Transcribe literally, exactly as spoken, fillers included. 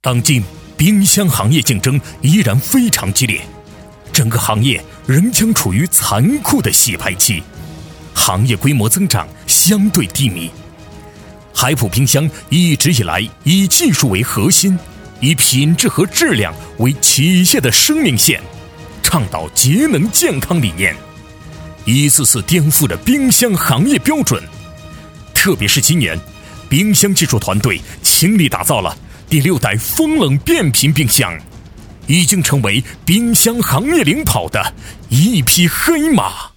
当今冰箱行业竞争依然非常激烈，整个行业仍将处于残酷的洗牌期，行业规模增长相对低迷。海普冰箱一直以来以技术为核心，以品质和质量为企业的生命线，倡导节能健康理念，一次次颠覆着冰箱行业标准。特别是今年，冰箱技术团队倾力打造了第六代风冷变频冰箱，已经成为冰箱行业领跑的一匹黑马。